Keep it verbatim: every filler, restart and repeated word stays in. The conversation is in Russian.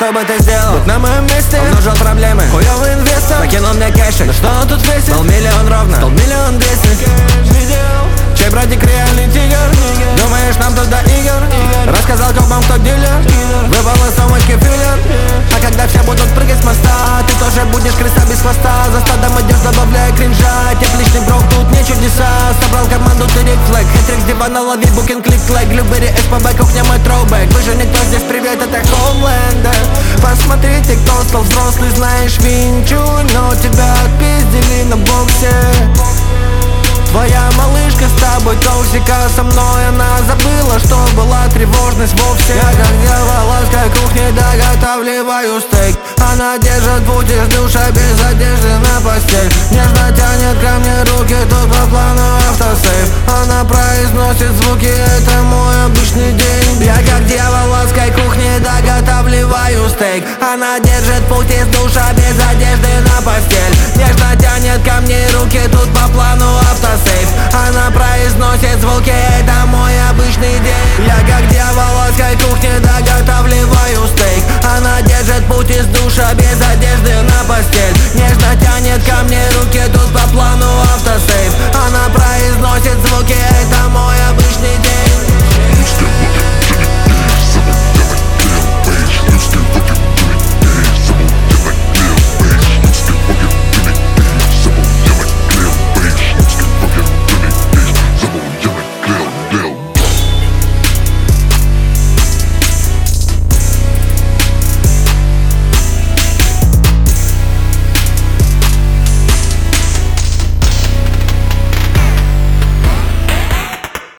чтобы ты сделал. Будь на моем месте, умножил проблемы, хуёвый инвестор, накинул мне кэши. Ну что он тут весит? Стал миллион ровно, стал миллион двести. Чей братик реальный тигр? Думаешь, нам тут до игр? Рассказал копам, кто дилер. Выпал из сумочки филлер. А когда все будут прыгать с моста, ты тоже будешь крыса без хвоста. За стадом идешь, добавляя кринжа. Тепличный брок, тут не чудеса. Собрал команду, ты рик флэг. Хитрик с дивана, лови букинг, клик лайк. Любери СПБ, кухня мой троубэк. Вы же никто здесь, привет, это Хоумленд. Посмотрите, кто стал взрослый, знаешь, винчу. Но тебя отпиздили на боксе. Твоя малышка с тобой токсика, со мной она забыла, что была тревожность вовсе. Я как дьяволовской кухне доготавливаю стейк. Она держит путь из душа без одежды на постель. Нежно тянет ко мне руки, тут по плану автосейв. Она произносит звуки, это мой обычный день. Я как дьяволовской кухне доготавливаю стейк. Она держит путь из душа без одежды на постель. Нежно тянет ко мне руки, тут по плану автосейв. Она произносит звуки, это мой обычный день. Я как дьяволовской кухне доготавливаю стейк. Она держит путь из душа без одежды